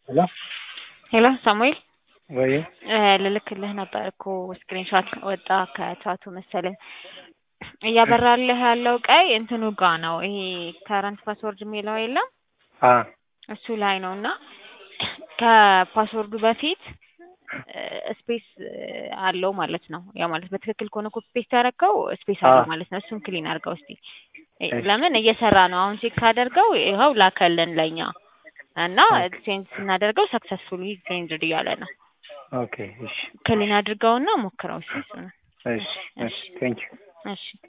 ሄሎ ሄሎ ሳሙኤል ወይ ልልክልህ ነበር እኮ ስክሪንሾት ወጣ ከቻቱ መሰለኝ እያበራልህ ያለው ቀይ እንትኑ ጋ ነው ይሄ ከረንት ፓስወርድ የሚለው የለም አ እሱ ላይ ነውና ከፓስወርዱ በፊት ስፔስ አለው ማለት ነው ያ ማለት በትክክል ከሆነ ኮፒ ፔስት ያደረገው ስፔስ አለው ማለት ነው እሱን ክሊን አድርገው እስቲ ለምን እየሰራ ነው አሁን ቼክ አድርገው ይኸው ላከልን ለኛ እና ሴንድ ስናደርገው ሰክሰስፉሊ ቼንጅድ እያለ ነው ኦኬ እሺ ክሊን አድርገውና ሞክረው እሺ እሺ ቴንክ ዩ እሺ